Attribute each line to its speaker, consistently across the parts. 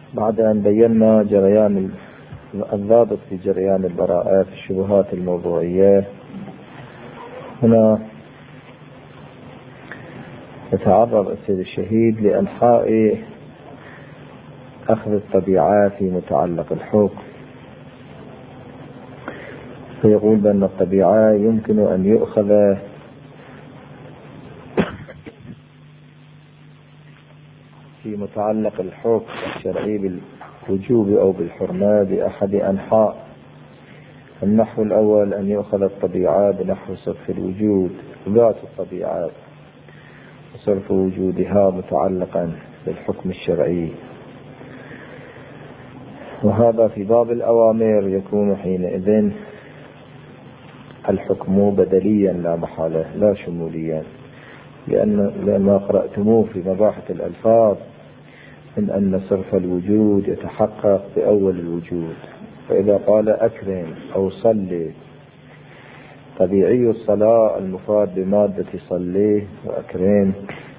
Speaker 1: بعد أن بينا جريان الضابط في جريان البراءات الشبهات الموضوعية، هنا يتعرض السيد الشهيد لأنحاء أخذ الطبيعة في متعلق الحكم، فيقول بأن الطبيعة يمكن أن يؤخذ في متعلق الحكم الشرعي بالوجوب أو بالحرمة بأحد أنحاء. النحو الأول أن يؤخذ الطبيعة بنحو صرف الوجود ذات الطبيعات وصرف وجودها متعلقا بالحكم الشرعي، وهذا في باب الأوامر يكون حينئذ الحكم بدليا لا محالة لا شموليا، لأن قرأتموه في مباحث الألفاظ من أن صرف الوجود يتحقق بأول الوجود. فإذا قال أكرم أو صلي، طبيعي الصلاة المفاد بمادة صلي وأكرم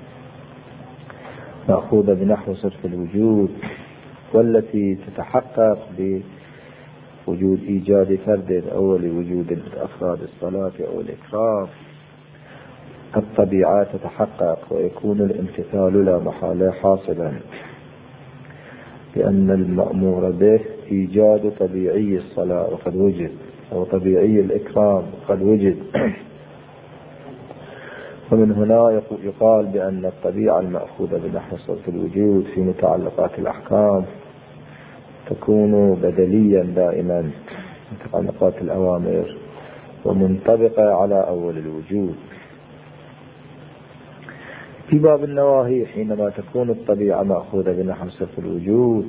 Speaker 1: مأخوذة بنحو صرف الوجود، والتي تتحقق بوجود إيجاد فرد أول وجود أفراد الصلاة أو الإكرام. الطبيعة تتحقق ويكون الامتثال لا محالة حاصلا، لأن المأمور به إيجاد طبيعي الصلاة وقد وجد، أو طبيعي الإكرام وقد وجد. ومن هنا يقال بأن الطبيعة المأخوذة بنحو صرف الوجود في متعلقات الأحكام تكون بدليا دائما متعلقات الأوامر ومنطبقة على أول الوجود. في باب النواهي حينما تكون الطبيعة مأخوذة بنحو صرف الوجود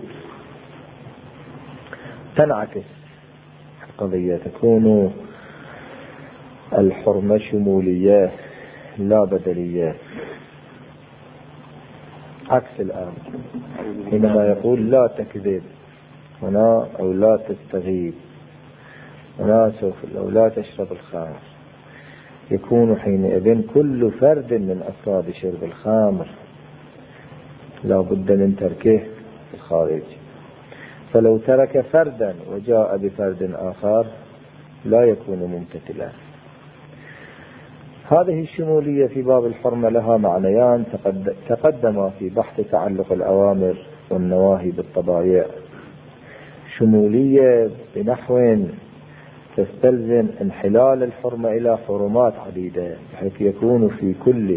Speaker 1: تنعكس القضية، تكون الحرمة شمولية لا بدلية، عكس الآن حينما يقول لا تكذب هنا أو لا تستغيب هنا أو لا تشرب الخمر، يكون حينئذ كل فرد من أفراد شرب الخمر لا بد من تركه في الخارج، فلو ترك فردا وجاء بفرد آخر لا يكون ممتثلا. هذه الشمولية في باب الحرمة لها معنيان تقدم في بحث تعلق الأوامر والنواهي بالطبائع. شمولية بنحو تستلزم انحلال الحرمة إلى حرمات عديدة، بحيث يكون في كل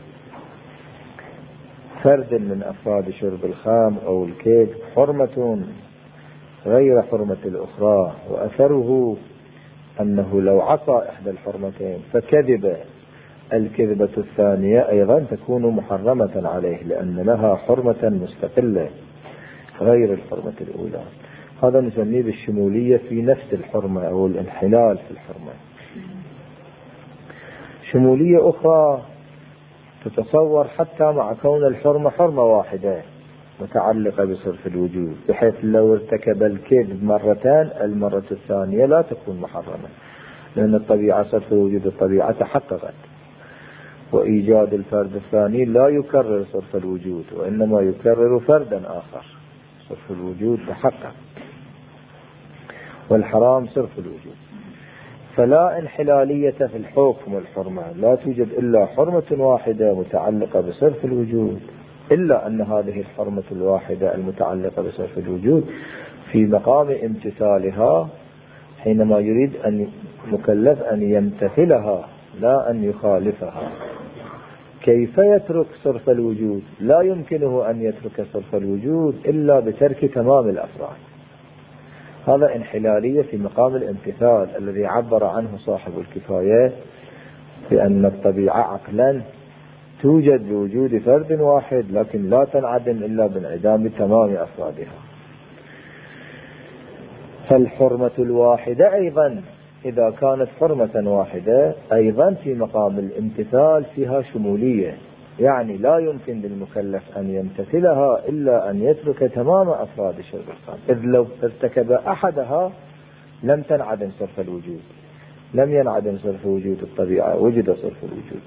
Speaker 1: فرد من أفراد شرب الخام أو الكيد حرمة غير حرمة الأخرى، وأثره أنه لو عصى إحدى الحرمتين فكذب الكذبة الثانية أيضا تكون محرمة عليه، لأن لها حرمة مستقلة غير الحرمة الأولى. هذا نسميه بالشمولية في نفس الحرمة أو الانحلال في الحرمة. شمولية أخرى تتصور حتى مع كون الحرمة حرمة واحدة متعلقة بصرف الوجود، بحيث لو ارتكب الكذب مرتان المرة الثانية لا تكون محرمة، لأن الطبيعة صرف الوجود الطبيعة تحققت، وإيجاد الفرد الثاني لا يكرر صرف الوجود وإنما يكرر فردا آخر. صرف الوجود تحقق والحرام صرف الوجود، فلا انحلالية في الحكم والحرمة، لا توجد إلا حرمة واحدة متعلقة بصرف الوجود، إلا أن هذه الحرمة الواحدة المتعلقة بصرف الوجود في مقام امتثالها حينما يريد أن مكلف أن يمتثلها لا أن يخالفها. كيف يترك صرف الوجود؟ لا يمكنه أن يترك صرف الوجود إلا بترك تمام الأفراد. هذا انحلالية في مقام الامتثال الذي عبر عنه صاحب الكفاية بأن الطبيعة عقلا توجد بوجود فرد واحد لكن لا تنعدم إلا بانعدام تمام أفرادها. فالحرمة الواحدة أيضا إذا كانت حرمة واحدة أيضا في مقام الامتثال فيها شمولية، يعني لا يمكن للمكلف أن يمتثلها إلا أن يترك تمام أفراد شرب الخمر، إذ لو ارتكب أحدها لم تنعدم صرف الوجود، لم ينعدم صرف وجود الطبيعة، وجد صرف الوجود.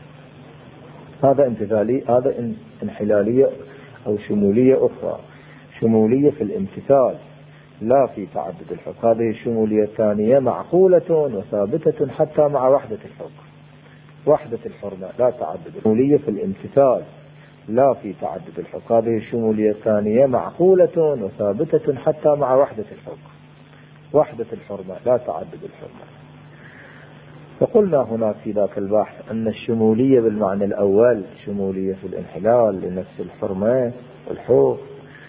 Speaker 1: هذا انحلالية أو شمولية أخرى. شمولية في الامتثال لا في تعدد الحكم. هذه الشمولية الثانية معقولة وثابتة حتى مع وحدة الحكم، وحدة الحرمة لا تعدد. شمولية في الامتثال لا في تعدد الحكم. هذه الشمولية الثانية معقولة وثابتة حتى مع وحدة الحكم، وحدة الحرمة لا تعدد الحرمة. فقلنا هناك في ذاك البحث أن الشمولية بالمعنى الأول شمولية في الانحلال لنفس الحرمة والحكم،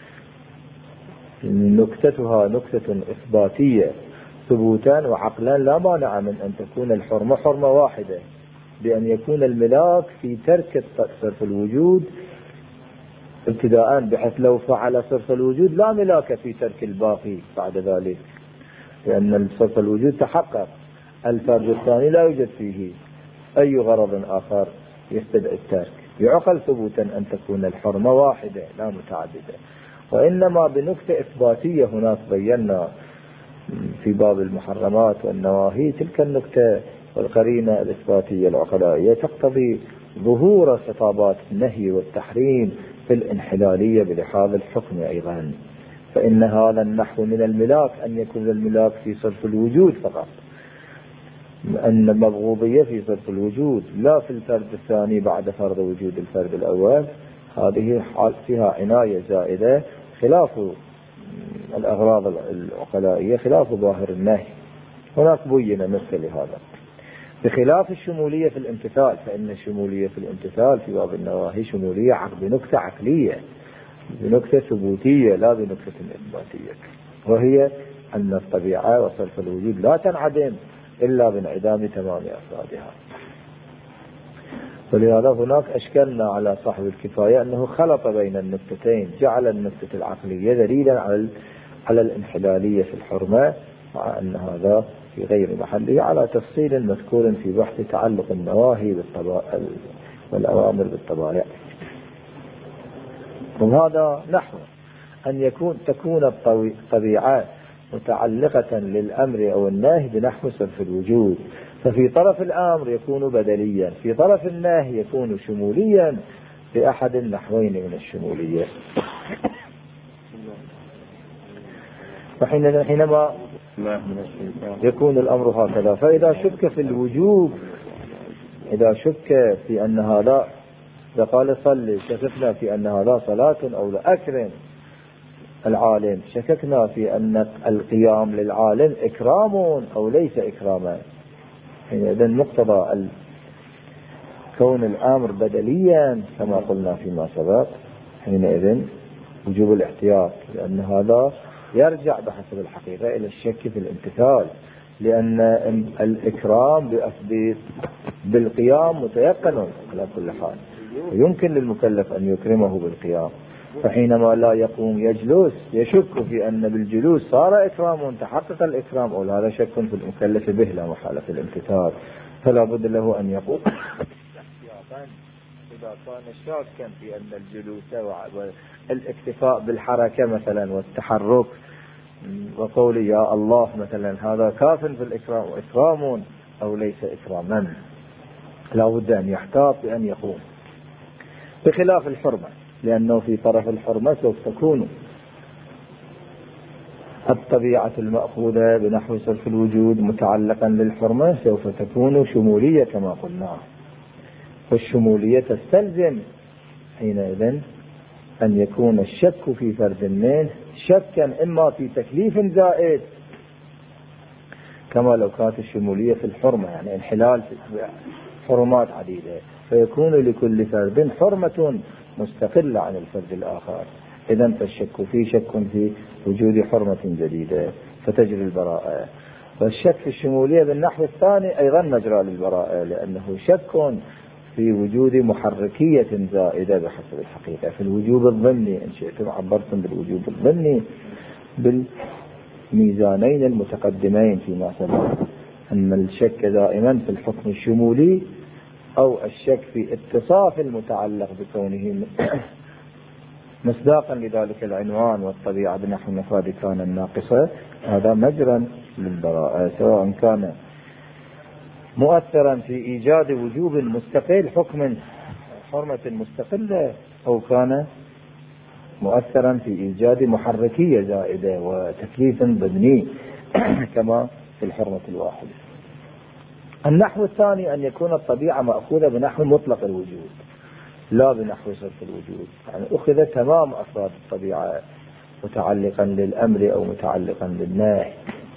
Speaker 1: نكتتها نكتة إثباتية ثبوتا وعقلا لا مانع من أن تكون الحرمة حرمة واحدة، بأن يكون الملاك في ترك صرف الوجود ابتداء، بحيث لو فعل صرف الوجود لا ملاك في ترك الباقي بعد ذلك، لأن صرف الوجود تحقق، الفرد الثاني لا يوجد فيه أي غرض آخر يستدعي الترك. يعقل ثبوتا أن تكون الحرمة واحدة لا متعددة، وإنما بنكتة إثباتية هناك بينا في باب المحرمات والنواهي تلك النكتة والقرينة الإثباتية العقلائية تقتضي ظهور خطابات النهي والتحريم في الانحلالية بلحاظ الحكم أيضا. فإن هذا النحو من الملاك أن يكون الملاك في صرف الوجود فقط، أن المبغوضية في صرف الوجود لا في الفرد الثاني بعد فرض وجود الفرد الأول. هذه فيها عناية زائدة خلاف الأغراض العقلائية، خلاف ظاهر النهي. هناك بين مثل هذا بخلاف الشمولية في الامتثال، فإن الشمولية في الامتثال في باب النواهي شمولية بنكتة عقلية، بنكتة ثبوتية لا بنكتة إثباتية، وهي أن الطبيعة وصرف الوجود لا تنعدم إلا بانعدام تمام أفرادها. ولهذا هناك أشكلنا على صاحب الكفاية أنه خلط بين النكتتين، جعل النكتة العقلية دليلا على الانحلالية في الحرمة، مع أن هذا في غير محله على تفصيل مذكور في بحث تعلق النواهي والأوامر بالطبائع. وهذا نحو أن تكون الطبيعة متعلقة للأمر أو النهي بنحو صرف الوجود، ففي طرف الأمر يكون بدليا، في طرف النهي يكون شموليا بأحد النحوين من الشمولية. وحينما يكون الأمر هكذا، فإذا شك في الوجوب، إذا شك في أن هذا قال صلي، شككنا في أن هذا صلاة أو لا، أكرم العالم، شككنا في أن القيام للعالم إكرام أو ليس إكراما. إذا مقتضى كون الأمر بدليا كما قلنا فيما سبق، حينئذ وجوب الاحتياط، لأن هذا يرجع بحسب الحقيقة إلى الشك في الامتثال، لأن الإكرام بالقيام متيقن على كل حال، ويمكن للمكلف أن يكرمه بالقيام، فحينما لا يقوم يجلس يشك في أن بالجلوس صار إكرام، تحقق الإكرام، أو هذا شك في المكلف به لا محالة في الامتثال، فلا بد له أن يقوم احتياطا إذا كان شاكا في أن الجلوس والاكتفاء بالحركة مثلا والتحرك وقول يا الله مثلا هذا كاف في الإكرام إكرام أو ليس إكراما، لا بد أن يحتاط بأن يقوم. بخلاف الحرمة، لأنه في طرف الحرمة سوف تكون الطبيعة المأخوذة بنحو صرف الوجود متعلقا للحرمة سوف تكون شمولية كما قلنا، والشمولية تستلزم حينئذ أن يكون الشك في فرد الناس شكا إما في تكليف زائد، كما لو كانت الشمولية في الحرمة يعني انحلال في حرمات عديدة، فيكون لكل فرد حرمة مستقلة عن الفرد الآخر، إذن فالشك فيه شك في وجود حرمة جديدة فتجري البراءة. والشك في الشمولية بالنحو الثاني أيضا مجرى للبراءة، لأنه شك في وجود محركية زائدة بحسب الحقيقة، في الوجوب الظني إن شئتم عبرتم بالوجوب الظني بالميزانين المتقدمين فيما سبق، أن الشك دائما في الحكم الشمولي أو الشك في اتصاف المتعلق بكونه مصداقا لذلك العنوان والطبيعة بنحو المفاد كان الناقصة، هذا مجرى للبراءة، سواء كان مؤثرا في إيجاد وجوب مستقل حكم حرمة مستقلة، أو كان مؤثرا في إيجاد محركية زائدة وتكليف ضمني كما في الحرمة الواحدة. النحو الثاني أن يكون الطبيعة مأخوذة بنحو مطلق الوجود لا بنحو صرف الوجود، يعني أخذ تمام أفراد الطبيعة متعلقا للأمر أو متعلقا للنهي.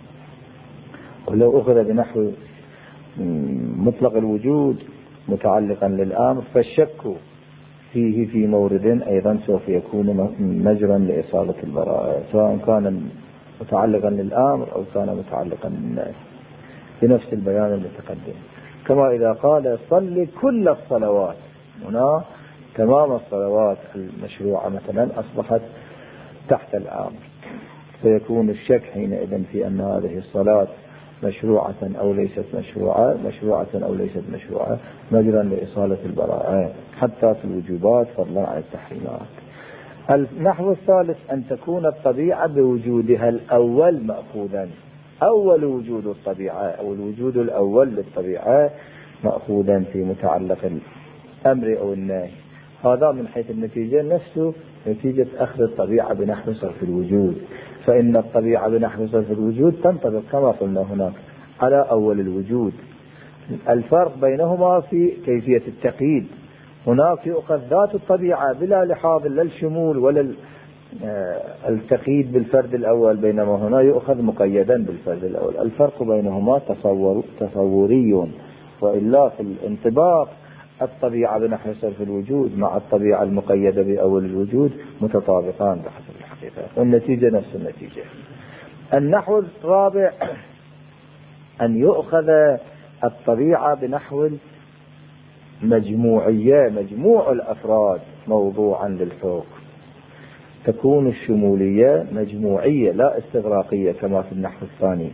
Speaker 1: ولو أخذ بنحو مطلق الوجود متعلقا للأمر فالشك فيه في مورد أيضا سوف يكون مجرا لإصالة البراءة، سواء كان متعلقا للأمر أو كان متعلقا للنهي، بنفس البيان المتقدم. كما إذا قال صل كل الصلوات، هنا تمام الصلوات المشروعة مثلا أصبحت تحت الأمر، فيكون الشك حينئذ في أن هذه الصلاة مشروعة أو ليست مشروعة، مشروعة أو ليست مشروعة، مجرا لإصالة البراءة حتى في الوجوبات فضلا عن التحريمات. النحو الثالث أن تكون الطبيعة بوجودها الأول مأخوذا، أول وجود الطبيعة أو الوجود الأول للطبيعة مأخوذا في متعلق الأمر أو النهي. هذا من حيث النتيجة نفسه نتيجة أخذ الطبيعة بنحو صرف الوجود، فإن الطبيعة بنحو صرف الوجود تنطبق كما قلنا هناك على أول الوجود. الفرق بينهما في كيفية التقييد، هناك يؤخذ ذات الطبيعة بلا لحاظ لا الشمول ولا التقييد بالفرد الأول، بينما هنا يؤخذ مقيدا بالفرد الأول. الفرق بينهما تصوري، وإلا في الانطباق الطبيعة بنحو صرف الوجود مع الطبيعة المقيدة بأول الوجود متطابقان بحسب الحقيقة، والنتيجة نفس النتيجة. النحو الرابع أن يؤخذ الطبيعة بنحو مجموعية، مجموع الأفراد موضوعا للحكم، تكون الشمولية مجموعية لا استغراقية كما في النحو الثاني،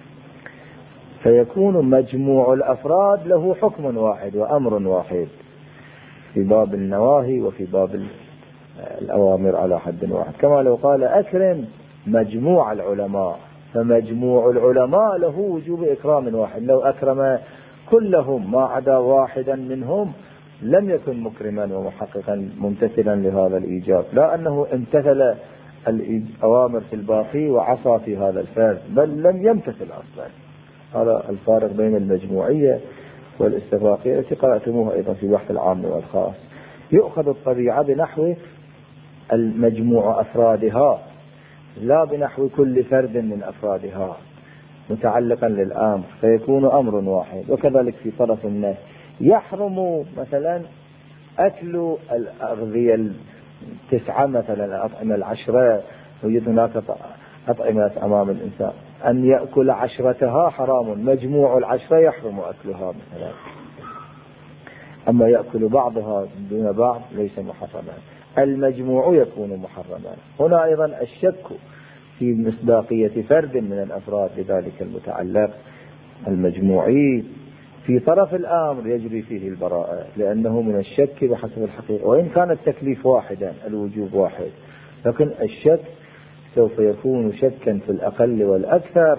Speaker 1: فيكون مجموع الأفراد له حكم واحد وأمر واحد في باب النواهي وفي باب الأوامر على حد واحد. كما لو قال أكرم مجموع العلماء، فمجموع العلماء له وجوب إكرام واحد، لو أكرم كلهم ما عدا واحدا منهم لم يكن مكرما ومحققا ممتثلا لهذا الإيجاب، لا أنه امتثل الأوامر في الباقي وعصى في هذا الفرد، بل لم يمتثل أصلا. هذا الفارق بين المجموعية والاستغراقية التي قرأتموها أيضا في بحث العام والخاص. يؤخذ الطبيعة بنحو المجموع أفرادها لا بنحو كل فرد من أفرادها متعلقا للأمر، فيكون أمر واحد. وكذلك في طرف النهي يحرم مثلا أكل الأغذية 9 مثلا، الأطعمة 10، ويوجد هناك أطعمة أمام الإنسان، أن يأكل 10 حرام، مجموع 10 يحرم أكلها مثلا، أما يأكل بعضها دون بعض ليس محرما، المجموع يكون محرما. هنا أيضا الشك في مصداقية فرد من الأفراد لذلك المتعلق المجموعي في طرف الأمر يجري فيه البراءة، لأنه من الشك بحسب الحقيقة، وإن كان التكليف واحدا الوجوب واحد، لكن الشك سوف يكون شكا في الأقل والأكثر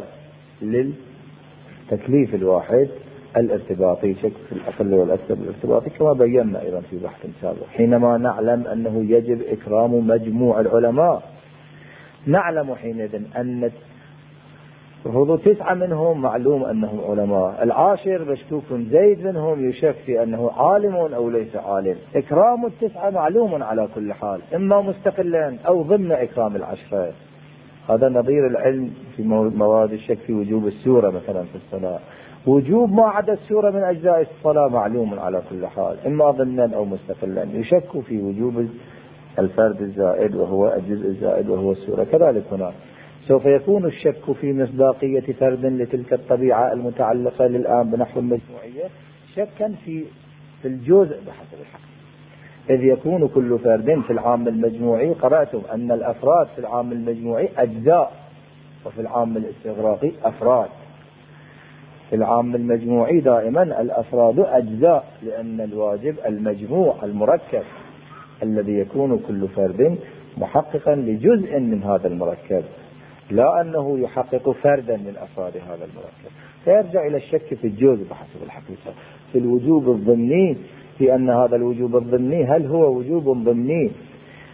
Speaker 1: للتكليف الواحد الارتباطي، شك في الأقل والأكثر الارتباطي كما بينا أيضا في بحث سابق. حينما نعلم أنه يجب إكرام مجموع العلماء، نعلم حينئذ أن هذو 9 منهم معلوم أنهم علماء، 10 مشكوك زيد منهم يشك في أنه عالم أو ليس عالم، إكرام 9 معلوم على كل حال، إما مستقلا أو ضمن إكرام 10. هذا نظير العلم في مواد الشك في وجوب السورة مثلا في الصلاة، وجوب ما عدا السورة من أجزاء الصلاة معلوم على كل حال، إما ضمنا أو مستقلا، يشك في وجوب الفرد الزائد وهو الجزء الزائد وهو السورة. كذلك هنا سوف يكون الشك في مصداقية فرد لتلك الطبيعة المتعلقة للآن بنحو المجموعية شكا في الجزء بحسب الحق، إذ يكون كل فرد في العام المجموعي، قرأتم أن الأفراد في العام المجموعي أجزاء، وفي العام الاستغراقي أفراد. في العام المجموعي دائما الأفراد أجزاء، لأن الواجب المجموع المركب الذي يكون كل فرد محققا لجزء من هذا المركب، لا أنه يحقق فردا من أفراد هذا المركب، فيرجع إلى الشك في الجزء بحسب الحقيقة. في الوجوب الضمني، في أن هذا الوجوب الضمني هل هو وجوب ضمني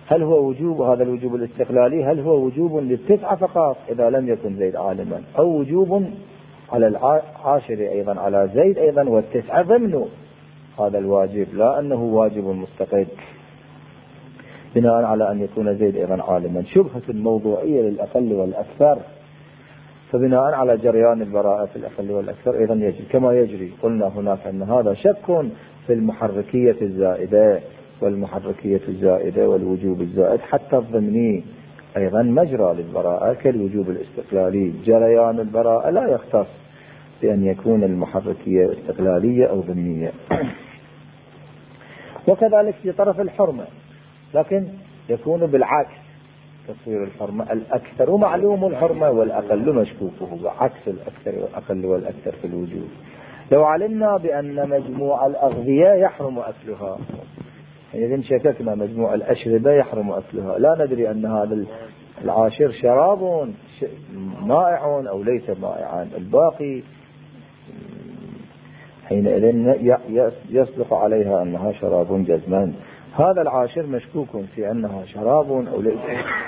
Speaker 1: هل هو وجوب هذا الوجوب الاستقلالي هل هو وجوب للتسعة فقط إذا لم يكن زيد عالما، أو وجوب على العاشر أيضا على زيد أيضا والتسعة ضمن هذا الواجب، لا أنه واجب مستقل بناء على أن يكون زيد أيضا عالما. شبهة موضوعية للأقل والأكثر، فبناء على جريان البراءة في الأقل والأكثر أيضا يجري كما يجري. قلنا هناك أن هذا شك في المحركية الزائدة والمحركية الزائدة والوجوب الزائد حتى الضمني أيضا مجرى للبراءة كالوجوب الاستقلالي. جريان البراءة لا يختص بأن يكون المحركية استقلالية أو ضمنية. وكذلك في طرف الحرمة، لكن يكون بالعكس، تصوير الحرمة الأكثر معلوم الحرمة والأقل مشكوكه، وعكس الأكثر والأقل والأكثر في الوجوب. لو علمنا بأن مجموع الأغذية يحرم أكلها، إذن شككنا مجموع الأشربة يحرم أكلها، لا ندري أن هذا العاشر شراب مائع أو ليس مائعا، الباقي حينئذ يصدق عليها أنها شراب جزما. هذا العاشر مشكوك في أنها شراب أو ليس.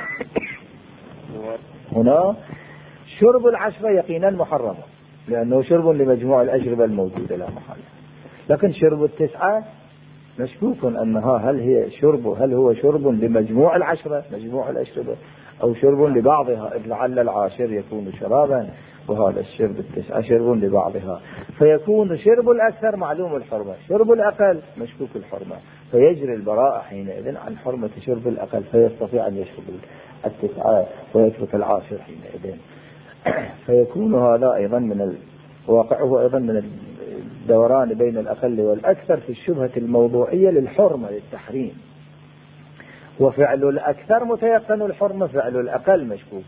Speaker 1: هنا شرب العشرة يقينا محرم لأنه شرب لمجموع الأشربة الموجودة لا محل، لكن شرب التسعة مشكوك أنها هل هو شرب لمجموع العشرة مجموع الأشربة أو شرب لبعضها، إذ لعل العاشر يكون شرابا وهذا الشرب التسعة شرب لبعضها، فيكون شرب الأكثر معلوم الحرمة، شرب الأقل مشكوك الحرمة، فيجري البراءة حينئذ عن حرمة شرب الأقل، فيستطيع أن يشرب التسعة ويترك العاشر حينئذ. فيكون هذا أيضا من واقعه أيضا من الدوران بين الأقل والأكثر في الشبهة الموضوعية للحرمة للتحريم. وفعل الأكثر متيقن الحرمة، فعل الأقل مشكوك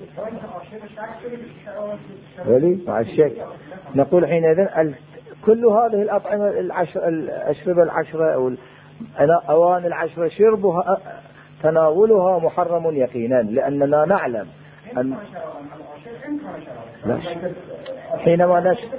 Speaker 1: ولي مع الشك. نقول حينئذ كل هذه الأطعمة الأشربة العشرة أو أوان العشرة شربها تناولها محرم يقينا، لأننا نعلم أن حينما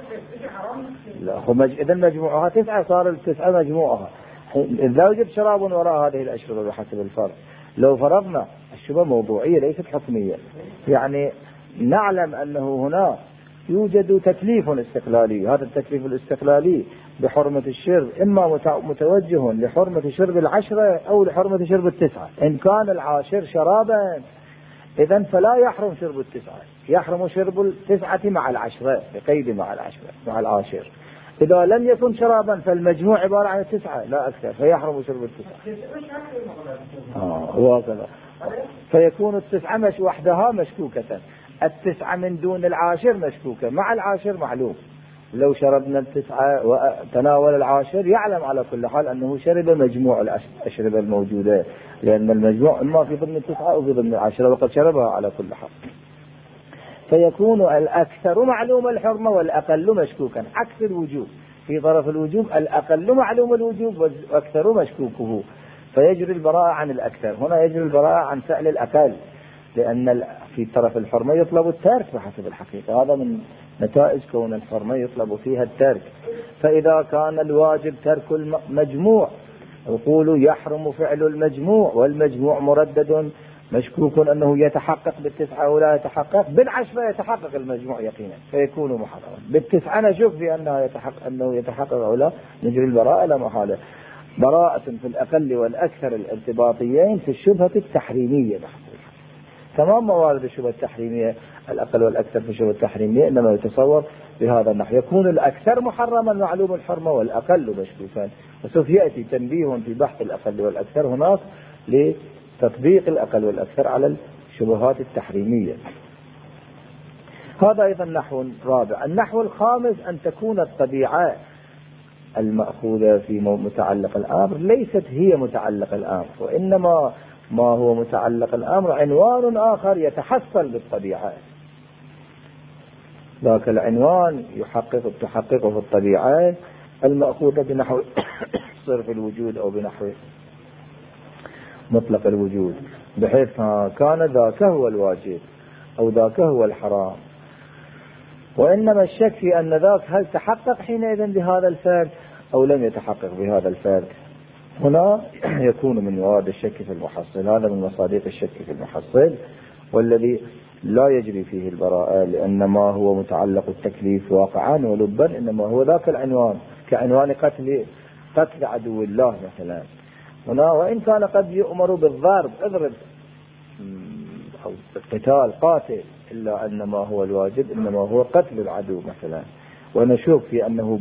Speaker 1: إذا مجموعها تسعة صار التسعة مجموعها. إذا وجد شراب وراء هذه الأشربة بحسب الفرض، لو فرضنا الشبهة موضوعية ليست حكمية، يعني نعلم أنه هنا يوجد تكليف استقلالي، هذا التكليف الاستقلالي بحرمة الشرب إما متوجه لحرمة شرب العشرة أو لحرمة شرب التسعة. إن كان العاشر شرابا إذن فلا يحرم شرب التسعة، يحرم شرب التسعة مع العشرة بقيد مع العشرة مع العاشر. إذا لم يكن شرابا فالمجموع عبارة عن التسعة لا أكثر، فيحرم شرب التسعة. وهكذا فيكون التسعة وحدها مشكوكة، التسعة من دون العاشر مشكوكة، مع العاشر معلوم. لو شربنا التسعة وتناول العاشر يعلم على كل حال أنه شرب مجموع الأشربة الموجودة، لأن المجموع إما في ضمن التسعة أو في ضمن العاشرة وقد شربها على كل حال. فيكون الأكثر معلوم الحرمة والأقل مشكوكا، عكس الوجوب. في طرف الوجوب الأقل معلوم الوجوب والأكثر مشكوكه، فيجري البراءة عن الأكثر. هنا يجري البراءة عن فعل الأقل، لأن في طرف الحرمة يطلب الترك بحسب الحقيقة، هذا من نتائج كون الحرمة يطلب فيها الترك. فإذا كان الواجب ترك المجموع، يقول يحرم فعل المجموع، والمجموع مردد مشكوك أنه يتحقق بالتسعة ولا يتحقق بالعشرة، يتحقق المجموع يقينا فيكون محرما. بالتسعة نشوف أنه يتحقق أو لا، نجري البراءة لا محالة. براءة في الأقل والأكثر الارتباطيين في الشبهة التحريمية بحث. تمام موارد الشبهة التحريمية الأقل والأكثر في الشبهة التحريمية إنما يتصور بهذا النحو، يكون الأكثر محرما معلوم الحرمة والأقل مشكوكا. وسوف يأتي تنبيه في بحث الأقل والأكثر هناك لتطبيق الأقل والأكثر على الشبهات التحريمية. هذا أيضا نحو رابع. النحو الخامس أن تكون الطبيعة المأخوذة في متعلق الأمر ليست هي متعلق الأمر، وإنما ما هو متعلق الأمر عنوان آخر يتحصل بالطبيعة. ذاك العنوان تحققه الطبيعة المأخوذة بنحو صرف الوجود أو بنحو مطلق الوجود، بحيث كان ذاك هو الواجب أو ذاك هو الحرام. وإنما الشك في أن ذاك هل تحقق حينئذ بهذا الفرد أو لم يتحقق بهذا الفرد. هنا يكون من مواد الشك في المحصل، هذا من مصادق الشك في المحصل، والذي لا يجري فيه البراءة، لأن ما هو متعلق التكليف واقعا ولبا إنما هو ذاك العنوان، كعنوان قتل عدو الله مثلا. هنا وإن كان قد يؤمر بالضرب، اضرب أو القتال قاتل، إلا أن ما هو الواجب إنما هو قتل العدو مثلا، ونشوف في أنه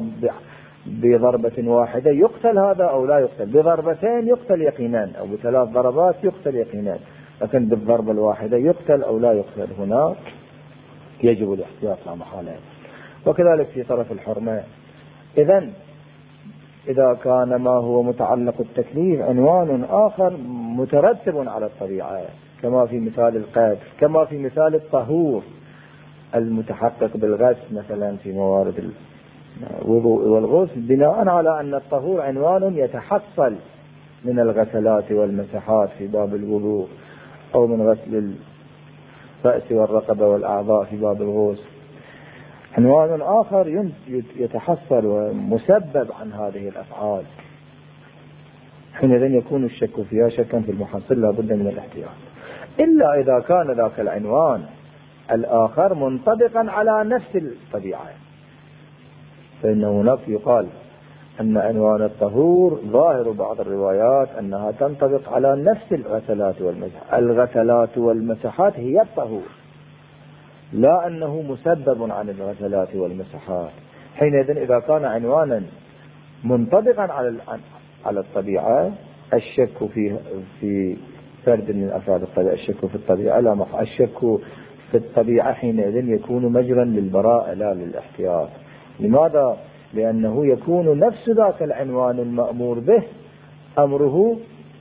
Speaker 1: بضربة واحدة يقتل هذا أو لا يقتل، بضربتين يقتل يقينا، أو بثلاث ضربات يقتل يقينا، لكن بالضربة الواحدة يقتل أو لا يقتل، هنا يجب الاحتياط لا محالة. وكذلك في طرف الحرمة، إذا كان ما هو متعلق التكليف عنوان آخر مترتب على الطبيعة، كما في مثال القتل، كما في مثال الطهور المتحقق بالغسل مثلا في موارد الوضوء والغسل، بناء على أن الطهور عنوان يتحصل من الغسلات والمسحات في باب الوضوء، أو من غسل الرأس والرقبة والأعضاء في باب الغسل، عنوان آخر يتحصل ومسبب عن هذه الأفعال، حينئذ يكون الشك فيها شكا في المحصل، لا بد من الاحتياط، إلا إذا كان ذاك العنوان الآخر منطبقا على نفس الطبيعة، فإن هناك يقال أن عنوان الطهور ظاهر بعض الروايات أنها تنطبق على نفس الغسلات والمسحات، الغسلات والمسحات هي الطهور، لا أنه مسبب عن الغسلات والمسحات. حينئذ إذا كان عنوانا منطبقا على الطبيعة، الشك في فرد من أفراد الطبيعة، الشك في الطبيعة لا محال، الشك في الطبيعة حينئذ يكون مجرا للبراءة لا للاحتياط. لماذا؟ لأنه يكون نفس ذاك العنوان المأمور به أمره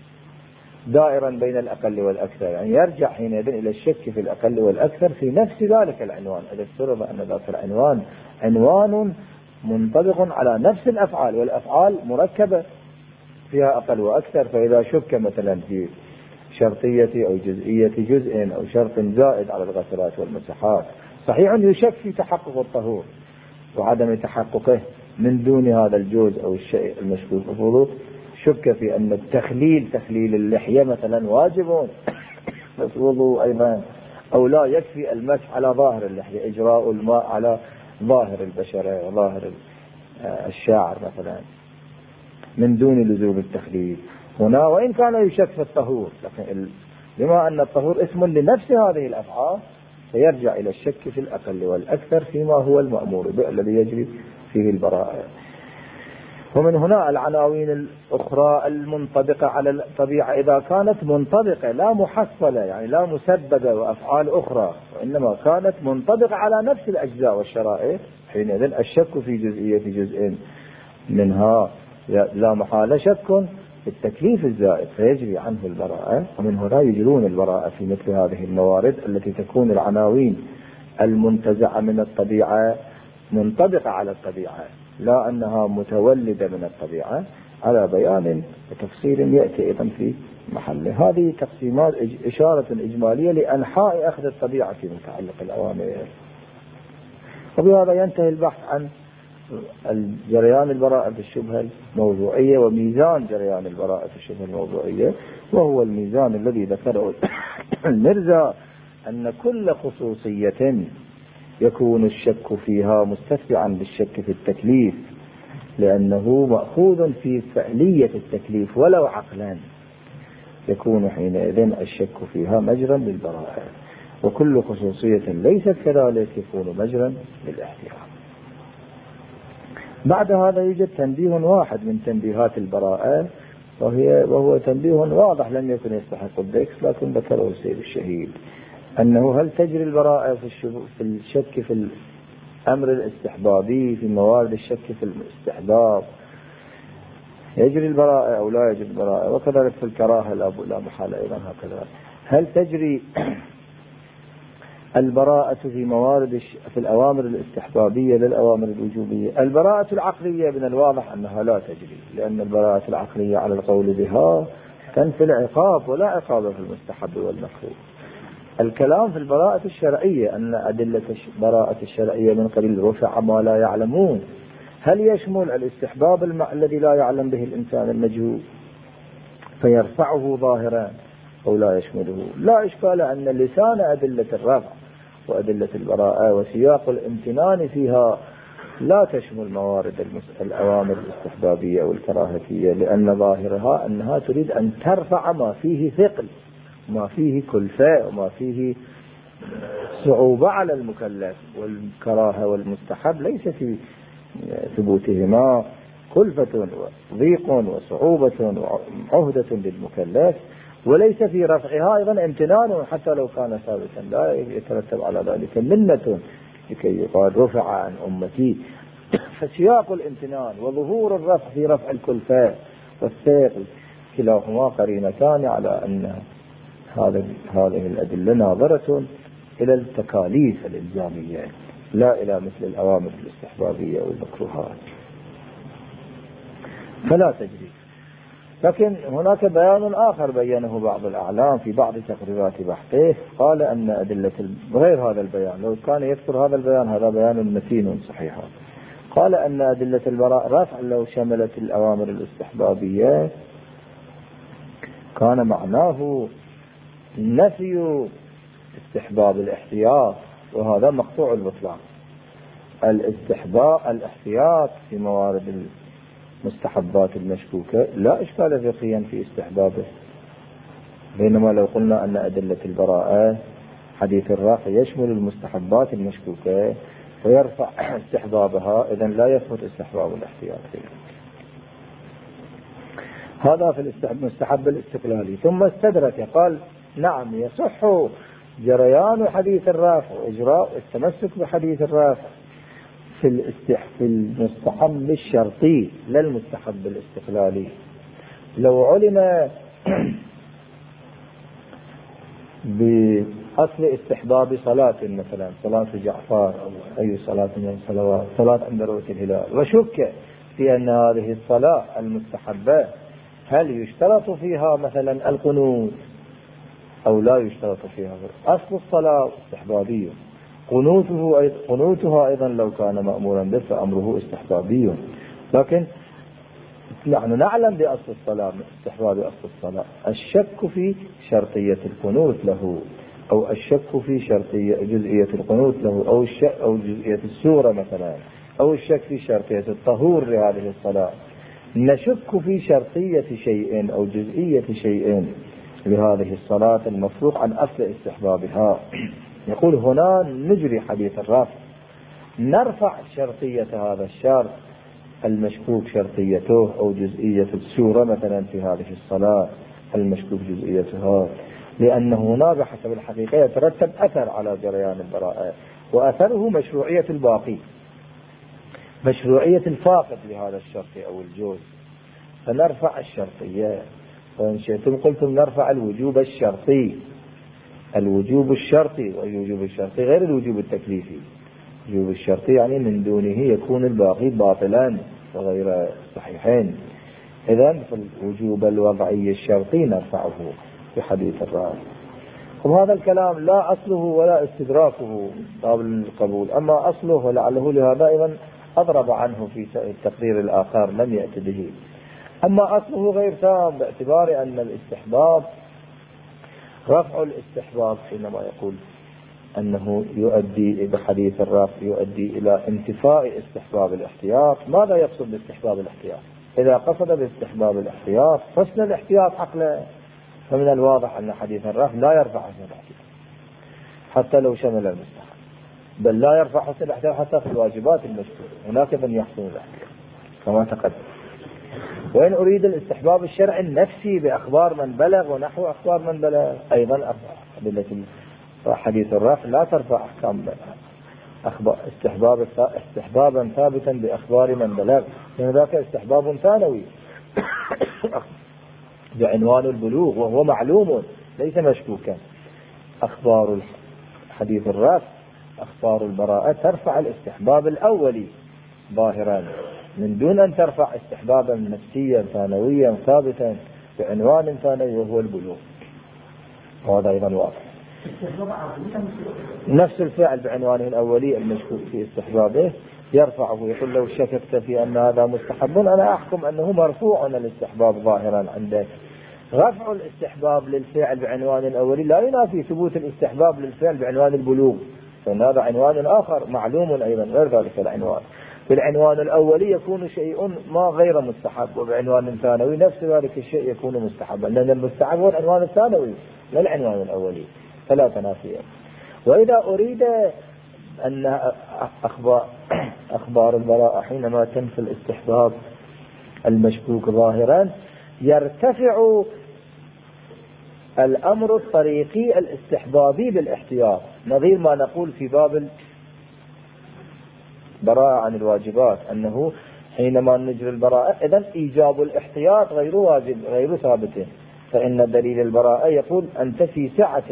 Speaker 1: دائرا بين الأقل والأكثر، يعني يرجع حينئذ إلى الشك في الأقل والأكثر في نفس ذلك العنوان، إذا افترض أن ذاك العنوان عنوان منطبق على نفس الأفعال، والأفعال مركبة فيها أقل وأكثر، فإذا شك مثلا في شرطية أو جزئية جزء أو شرط زائد على الغسلات والمسحات، صحيح يشك في تحقق الطهور وعدم تحققه من دون هذا الجزء أو الشيء المشكوك فيه، شك في أن تخليل اللحية مثلا واجب في الوضوء أيضا، أو لا يكفي المسح على ظاهر اللحية، إجراء الماء على ظاهر البشرة وظاهر الشعر مثلا من دون لزوم التخليل. هنا وإن كان يشك في الطهور، لكن بما أن الطهور اسم لنفس هذه الأفعال، فيرجع إلى الشك في الأقل والأكثر فيما هو المأمور به الذي يجري فيه البراءة. ومن هنا العناوين الأخرى المنطبقة على الطبيعة إذا كانت منطبقة لا محصلة، يعني لا مسببة وأفعال أخرى، وإنما كانت منطبقة على نفس الأجزاء والشرائط، حينئذ الشك في جزئية جزء منها لا محالة شك في التكليف الزائد فيجري عنه البراءة. ومن هنا يجرون البراءة في مثل هذه الموارد التي تكون العناوين المنتزعة من الطبيعة منطبقة على الطبيعة، لا أنها متولدة من الطبيعة، على بيان وتفصيل يأتي أيضا في محله. هذه تقسيمات إشارة إجمالية لأنحاء أخذ الطبيعة في متعلق الأوامر. وبهذا ينتهي البحث عن جريان البراءة في الشبهة الموضوعية وميزان جريان البراءة في الشبهة الموضوعية، وهو الميزان الذي ذكره المرزا أن كل خصوصية يكون الشك فيها مستتبعا بالشك في التكليف، لأنه مأخوذ في فعلية التكليف ولو عقلا، يكون حينئذ الشك فيها مجرا للبراءة، وكل خصوصية ليست كذلك يكون مجرا للاحتياط. بعد هذا يوجد تنبيه واحد من تنبيهات البراءة، وهو تنبيه واضح لم يكن يستحق الذكر، لكن ذكره السيد الشهيد، أنه هل تجري البراءة في الشك في الأمر الاستحبابي، في موارد الشك في الاستحباب يجري البراءة أو لا يجري البراءة، وكذلك في الكراهة لا محالة أيضا هكذا. هل تجري البراءة في موارد في الأوامر الاستحبابية للأوامر الوجوبية؟ البراءة العقلية من الواضح أنها لا تجري، لأن البراءة العقلية على القول بها تنفي العقاب ولا عقاب في المستحب والمكروه. الكلام في البراءة الشرعية أن أدلة البراءة الشرعية من قبيل رفع ما لا يعلمون، هل يشمل الاستحباب الذي لا يعلم به الإنسان المجهول فيرفعه ظاهرا أو لا يشمله؟ لا إشكال أن لسان أدلة الرفع وأدلة البراءة وسياق الامتنان فيها لا تشمل موارد الأوامر الاستحبابية والكراهية، لأن ظاهرها أنها تريد أن ترفع ما فيه ثقل، ما فيه كلفة، وما فيه صعوبة على المكلف. والكراهة والمستحب ليس في ثبوتهما كلفة وضيق وصعوبة وعهدة للمكلف، وليس في رفعها أيضا امتنان حتى لو كان ثابتا، لا يترتب على ذلك منة لكي يقال رفع عن أمتي. فسياق الامتنان وظهور الرفع في رفع الكلفة والثقل كلاهما قرينتان على أن هذه الأدلة ناظرة إلى التكاليف الإلزامية لا إلى مثل الأوامر الاستحبابية والمكروهات، فلا تجري. لكن هناك بيان آخر بينه بعض الأعلام في بعض تقريرات بحثه، قال أن أدلة غير هذا البيان، لو كان يذكر هذا البيان هذا بيان متين صحيح، قال أن أدلة البراء رفع لو شملت الأوامر الاستحبابية كان معناه نفي استحباب الاحتياط، وهذا مقطوع البطلان. الاحتياط في موارد المستحبات المشكوكة لا إشكال فقهيا في استحبابه، بينما لو قلنا أن أدلة البراءة حديث الرفع يشمل المستحبات المشكوكة ويرفع استحبابها، إذن لا يثبت استحباب الاحتياط فيه. هذا في المستحب الاستقلالي. ثم استدرك قال نعم يصح جريان حديث الرفع وإجراء التمسك بحديث الرفع في المستحب الشرطي لا المستحب الاستقلالي. لو علم بأصل استحباب صلاة مثلا صلاة جعفر أو أي صلاة من الصلوات، صلاة عند رؤية الهلال، وشك في أن هذه الصلاة المستحبة هل يشترط فيها مثلا القنوت أو لا يشترط فيها؟ أصل الصلاة استحبابي، قنوتها أيضا لو كان مأمورا به فأمره استحبابي، لكن نحن نعلم بأصل الصلاة استحباب أصل الصلاة. الشك في شرطية القنوت له، أو الشك في جزئية القنوت له، أو جزئية السورة مثلا، أو الشك في شرطية الطهور لهذه الصلاة. نشك في شرطية شيء أو جزئية شيء لهذه الصلاة المفروغ عن أصل استحبابها. يقول هنا نجري حديث الرفع، نرفع شرطية هذا الشرط المشكوك شرطيته أو جزئية السورة مثلا في هذه الصلاة المشكوك جزئيتها، لأن هنا بحسب الحقيقة يترتب أثر على جريان البراءة، وأثره مشروعية الباقي، مشروعية الفاقد لهذا الشرط أو الجزء، فنرفع الشرطية. وإن شئتم قلتم نرفع الوجوب الشرطي. الوجوب الشرطي والوجوب الشرطي غير الوجوب التكليفي. الوجوب الشرطي يعني من دونه يكون الباقي باطلا وغير صحيحين. إذن فالوجوب الوضعي الشرطي نرفعه في حديث الرافع. وهذا الكلام لا أصله ولا استدراكه قابل للقبول، أما أصله ولعله لهذا أيضا أضرب عنه في التقرير الآخر لم يأتي به. أما أصله غير تام باعتبار أن الاستحباب رفع الاستحباب حينما يقول أنه يؤدي بحديث الرفع يؤدي إلى انتفاء استحباب الاحتياط. ماذا يقصد باستحباب الاحتياط؟ إذا قصد باستحباب الاحتياط حسن الاحتياط عقلا، فمن الواضح أن حديث الرفع لا يرفع حسن الاحتياط حتى لو شمل المستحب، بل لا يرفع حسن الاحتياط حتى في الواجبات المشروعة، هناك من يحسن الاحتياط كما تقدم. وإن أريد الاستحباب الشرعي النفسي بأخبار من بلغ ونحو أخبار من بلغ، أيضا حديث الرفع لا ترفع أحكام استحبابا ثابتا بأخبار من بلغ، لأن ذاك استحباب ثانوي بعنوان البلوغ وهو معلوم ليس مشكوكا. أخبار حديث الرفع أخبار البراءة ترفع الاستحباب الأولي ظاهرا من دون أن ترفع استحبابا نفسيا ثانويا ثابتا بعنوان ثانوي وهو البلوغ، وهذا أيضا واضح. نفس الفعل بعنوانه الأولي المشكوك في استحبابه يرفعه، يقول لو شككت في أن هذا مستحب أنا أحكم أنه مرفوع الاستحباب ظاهرا عندك. رفع الاستحباب للفعل بعنوان الأولي لا ينافي ثبوت الاستحباب للفعل بعنوان البلوغ، فإن هذا عنوان آخر معلوم أيضا غير ذلك العنوان. بالعنوان الأولي يكون شيء ما غير مستحب، وبعنوان ثانوي نفس ذلك الشيء يكون مستحبا، لأن المستحب هو العنوان الثانوي لا العنوان الأولي، فلا تنافي. وإذا أريد أن أخبار البراءة حينما تنفي الاستحباب المشكوك ظاهرا يرتفع الأمر الطريقي الاستحبابي بالاحتياط، نظير ما نقول في باب البراءة عن الواجبات أنه حينما نجري البراءة إذن إيجاب الاحتياط غير واجب غير ثابت، فإن دليل البراءة يقول أنت في سعة،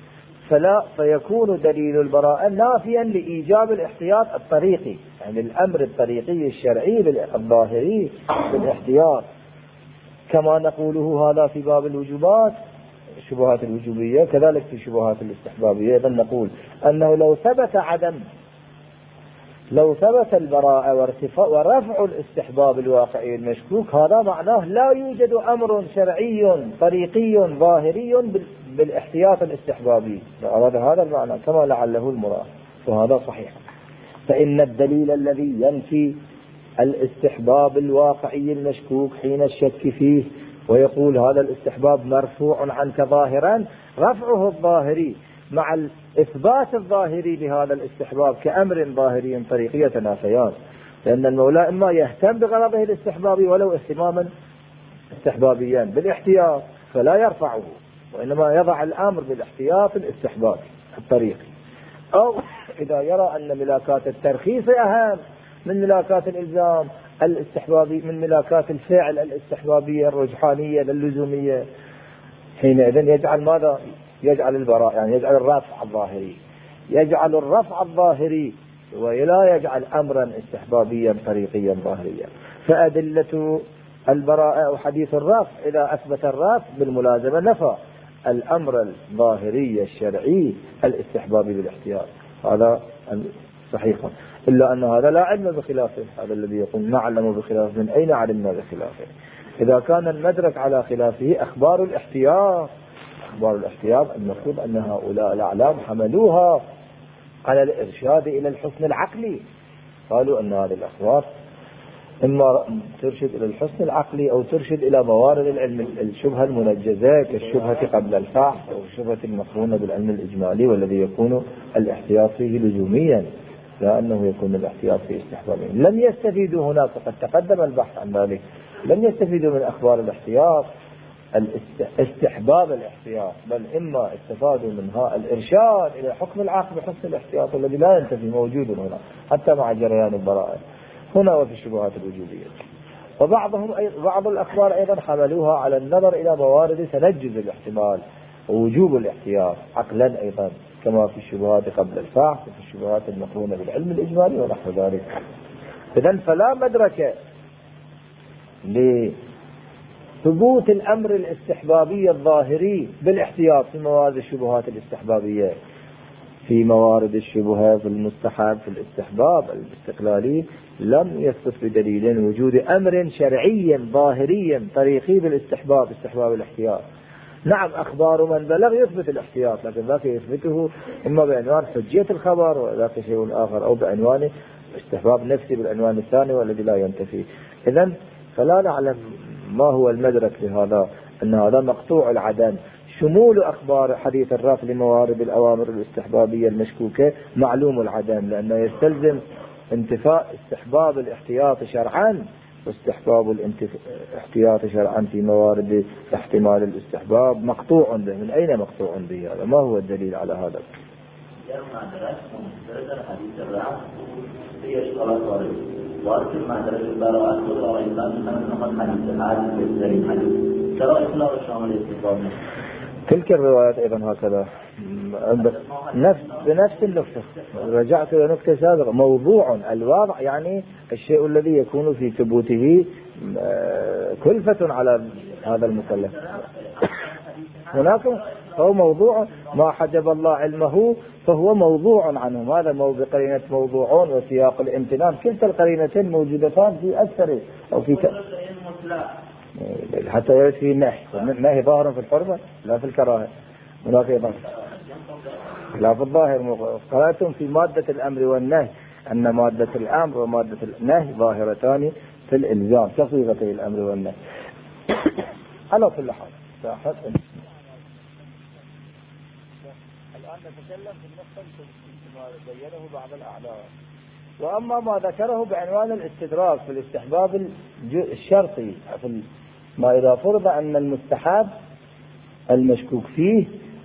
Speaker 1: فيكون دليل البراءة نافيا لإيجاب الاحتياط الطريقي، يعني الأمر الطريقي الشرعي الظاهري بالاحتياط، كما نقوله هذا في باب الوجوبات الشبهات الوجوبية، كذلك في شبهات الاستحبابية. إذن نقول أنه لو ثبت البراءة ورفع الاستحباب الواقعي المشكوك، هذا معناه لا يوجد أمر شرعي طريقي ظاهري بالاحتياط الاستحبابي، هذا المعنى كما لعله المراد، وهذا صحيح. فإن الدليل الذي ينفي الاستحباب الواقعي المشكوك حين الشك فيه ويقول هذا الاستحباب مرفوع عنك ظاهرا، رفعه الظاهري مع الإثبات الظاهري لهذا الاستحباب كأمر ظاهري طريقي يتنافيان، لأن المولى إما يهتم بغرضه الاستحبابي ولو اهتماما استحبابيا بالاحتياط فلا يرفعه، وإنما يضع الأمر بالاحتياط الاستحبابي الطريقي، أو إذا يرى أن ملاكات الترخيص أهم من ملاكات الإلزام الاستحبابي، من ملاكات الفعل الاستحبابية الرجحانية اللزومية، حينئذ يجعل ماذا؟ يجعل البراء، يعني يجعل الرفع الظاهري، يجعل الرفع الظاهري ولا يجعل أمرا استحبابيا طريقيا ظاهريا. فأدلة البراءة وحديث الرفع إذا أثبت الرفع بالملازمة نفى الأمر الظاهري الشرعي الاستحبابي بالاحتياط، هذا صحيح، إلا أن هذا لا علم بخلافه، هذا الذي يقول نعلم بخلافه، من أين علمنا بخلافه؟ إذا كان المدرك على خلافه أخبار الاحتياط المفروض أن هؤلاء الأعلام حملوها على الإرشاد إلى الحسن العقلي، قالوا أن هذه الأخبار إما ترشد إلى الحسن العقلي أو ترشد إلى موارد العلم الشبهة المنجزة كالشبهة قبل الفحص أو الشبهة المقرونة بالعلم الإجمالي، والذي يكون الاحتياط فيه لزوميا لا أنه يكون الاحتياط فيه استحبابيا. لم يستفيدوا هناك، وقد تقدم البحث عن ذلك، لم يستفيدوا من أخبار الاحتياط استحباب الاحتياط، بل إما استفادوا منها الإرشاد إلى حكم العقل بحسن الاحتياط الذي لا ينتفي، موجود هنا حتى مع جريان البراءة هنا وفي الشبهات الوجودية. بعض الأخبار أيضا حملوها على النظر إلى موارد تنجز الاحتمال ووجوب الاحتياط عقلا أيضا، كما في الشبهات قبل الفحص وفي الشبهات المقرونة بالعلم الإجمالي ونحو ذلك. إذن فلا مدرك لثبوت الأمر الاستحبابي الظاهري بالاحتياط في موارد الشبهات الاستحبابية، في موارد الشبهات في المستحب في الاستحباب الاستقلالي لم يثبت بدليل وجود أمر شرعي ظاهري طريقي بالاستحباب استحباب الاحتياط. نعم أخبار من بلغ يثبت الاحتياط، لكن ذاك يثبته إما بعنوان حجية الخبر وذاك شيء آخر، أو بعنوان استحباب نفسي بالعنوان الثاني والذي لا ينتفي. إذن فلا نعلم ما هو المدرك لهذا، أن هذا مقطوع العدم. شمول أخبار حديث الرفع لموارد الأوامر الاستحبابية المشكوكة معلوم العدم، لأنه يستلزم انتفاء استحباب الاحتياط شرعا، واستحباب الاحتياط شرعا في موارد احتمال الاستحباب مقطوع به. من أين مقطوع به؟ هذا ما هو الدليل على هذا؟ تلك الروايات أيضا هكذا بنفس النقطة، رجعت إلى نقطة سابقة، موضوع الواضع يعني الشيء الذي يكون في ثبوته كلفة على هذا المكلف. هناك هو موضوع ما حجب الله علمه فهو موضوع عنهم. هذا بقرينة موضوعون وسياق الامتنان، كلتا القرينتين موجودتان في أكثر أو في حتى يرد فيه النهي ظاهر في الحرمة لا في الكراهة ولا في ظاهر لا في الظاهر. قرأتم في مادة الأمر والنهي أن مادة الأمر ومادة النهي ظاهرتان في الإلزام كصيغتي الأمر والنهي. على كل حال الآن نتكلم في النقطة ما بينه بعض الأعلام. وأما ما ذكره بعنوان الاستدراك في الاستحباب الشرطي ما إذا فرض أن المستحب المشكوك فيه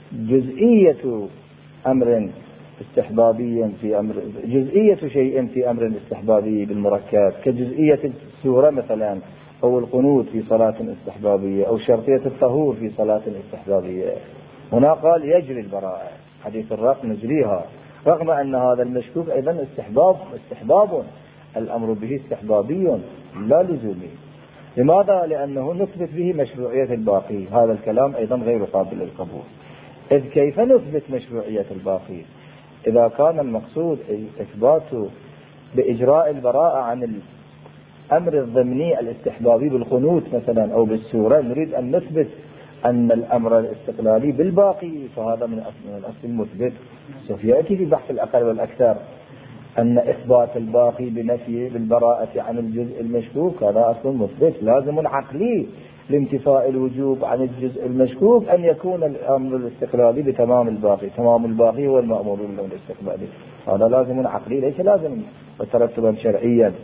Speaker 1: جزئية أمر استحبابي في أمر، جزئية شيء في أمر استحبابي بالمركب كجزئية السورة مثلا، أو القنوت في صلاة استحبابية، أو شرطية الطهور في صلاة استحبابية. هنا قال يجري البراءة، حديث الرق نجريها، رغم أن هذا المشكوك أيضا استحباب الأمر به استحبابي لا لزومي. لماذا؟ لأنه نثبت به مشروعية الباقي. هذا الكلام أيضا غير قابل للقبول. إذ كيف نثبت مشروعية الباقي إذا كان المقصود إثبات بإجراء البراءة عن الأمر الضمني الاستحبابي بالقنوت مثلا أو بالسورة، نريد أن نثبت أن الأمر الاستقلالي بالباقي، فهذا من أصل المثبت. سوف يأتي في بحث الأقل والأكثر أن إثبات الباقي بنفي بالبراءة عن الجزء المشكوك هذا أصل مثبت لازم عقلي لانتفاء الوجوب عن الجزء المشكوك أن يكون الأمر الاستقلالي بتمام الباقي. تمام الباقي هو المأمور بالأمر الاستقلالي، هذا لازم عقلي ليس لازم وترتبا شرعيا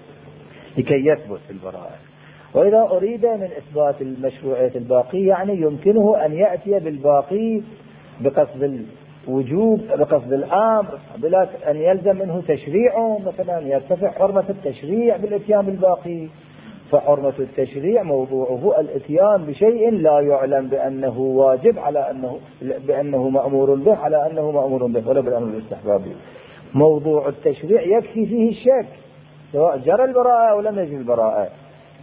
Speaker 1: لكي يثبت البراءة. وإذا أريد من إثبات المشروعية الباقي يعني يمكنه أن يأتي بالباقي بقصد الوجوب بقصد الأمر بلا أن يلزم منه تشريع، مثلا يرتفع حرمة التشريع بالإتيان بالباقي. فحرمة التشريع موضوعه الإتيان بشيء لا يعلم بأنه واجب على بأنه مأمور به على أنه مأمور به ولا بالأمر الاستحبابي. موضوع التشريع يكفي فيه الشك سواء جرى البراءة أو لم يجري البراءة.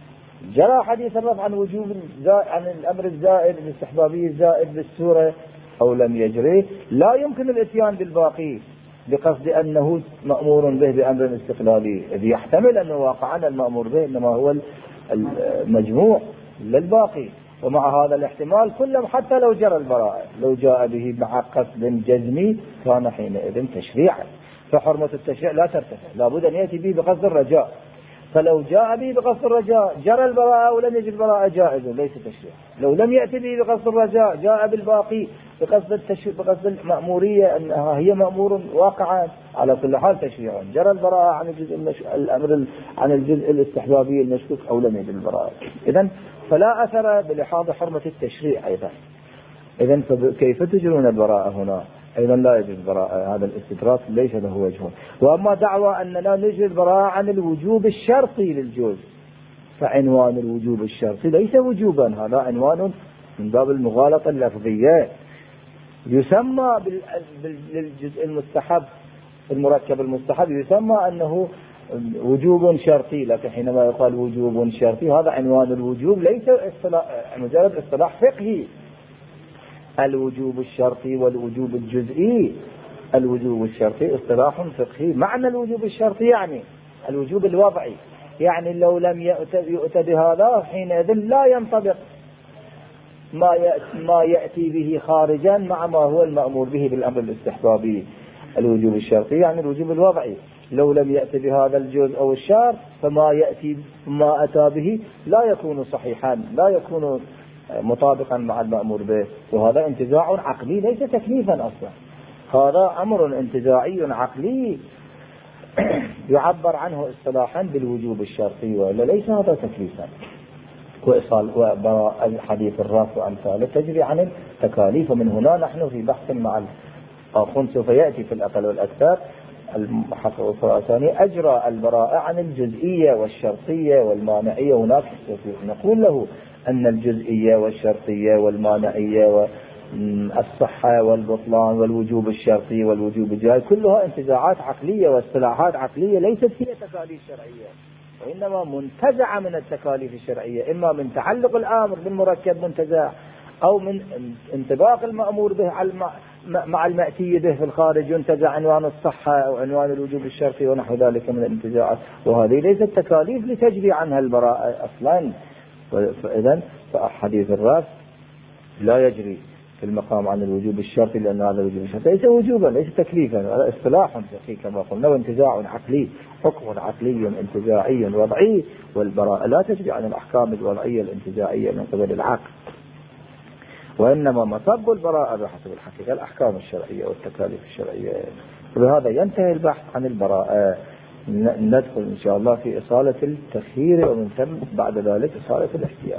Speaker 1: جرى حديث الرفع عن وجوب عن الأمر الزائد الاستحبابي الزائد بالسورة أو لم يجري، لا يمكن الاتيان بالباقي بقصد أنه مأمور به بأمر استقلالي، إذ يحتمل أنه واقعا المأمور به إنما هو المجموع للباقي. ومع هذا الاحتمال كله حتى لو جرى البراءة لو جاء به مع قصد جزمي كان حينئذ تشريعا. فحرمة التشريع لا ترتفع، لابد أن يأتي به بقصد الرجاء. فلو جاء به بقصد الرجاء جرى البراءة ولم يجري البراءة جائز ليس تشريع. لو لم يأتي به بقصد الرجاء جاء بالباقي بقصد المأمورية أنها هي مأمور واقعا، على كل حال تشريع. جرى البراءة عن الأمر عن الجزء الاستحبابي المشكوك أو لم يجري البراءة. إذن فلا أثر بلحاظ حرمة التشريع أيضا. إذن كيف تجرون البراءة هنا؟ أيضا لا يجوز البراءة، هذا الاستدراك ليس له وجه. وأما دعوى أننا نجري البراءة عن الوجوب الشرطي للجزء، فعنوان الوجوب الشرطي ليس وجوبا، هذا عنوان من باب المغالطة اللفظية. يسمى بالجزء المستحب المركب المستحب يسمى أنه وجوب شرطي، لكن حينما يقال وجوب شرطي هذا عنوان الوجوب ليس مجرد اصطلاح فقهي. الوجوب الشرطي والوجوب الجزئي، الوجوب الشرطي اصطلاح فقهي. معنى الوجوب الشرطي يعني الوجوب الوضعي، يعني لو لم يؤت بهذا حينئذ لا ينطبق ما يأتي به خارجا مع ما هو المأمور به بالأمر الاستحبابي. الوجوب الشرطي يعني الوجوب الوضعي، لو لم يأتي بهذا الجزء أو الشرط فما يأتي ما أتى به لا يكون صحيحا لا يكون مطابقا مع المأمور به. وهذا انتزاع عقلي ليس تكليفا أصلا، هذا أمر انتزاعي عقلي يعبر عنه اصطلاحا بالوجوب الشرطي، ولا ليس هذا تكليفا. وحديث الرافع وأمثاله تجري عن التكاليف. ومن هنا نحن في بحث مع الآخرون سوف يأتي في الأقل والأكثر المحقق الخراساني أجرى البراءة عن الجزئية والشرطية والمانعية. هناك نقول له أن الجزئية والشرطية والمانعية والصحة والبطلان والوجوب الشرطي والوجوب الجائز كلها انتزاعات عقلية واصطلاحات عقلية ليست هي تكاليف شرعية، وإنما منتزعة من التكاليف الشرعية، إما من تعلق الأمر بالمركب منتزع أو من انطباق المأمور به مع المأتي به في الخارج ينتزع عنوان الصحة أو عنوان الوجوب الشرطي ونحو ذلك من الانتزاعات، وهذه ليست تكاليف لتجري عنها البراءة أصلا. فإذا فحديث الرفع لا يجري في المقام عن الوجوب الشرطي، لأن هذا الوجوب الشرطي ليس وجوبا ليس تكليفا، هذا اصطلاح فقهي كما قلنا، وانتزاع عقلي، حكم عقلي انتزاعي وضعي، والبراءة لا تجري عن الأحكام الوضعية الانتزاعية من قبل العقل، وإنما مصب البراءة بحسب الحقيقة الأحكام الشرعية والتكاليف الشرعية. وبهذا ينتهي البحث عن البراءة. ندخل إن شاء الله في إصالة التخيير، ومن ثم بعد ذلك إصالة الاحتياط.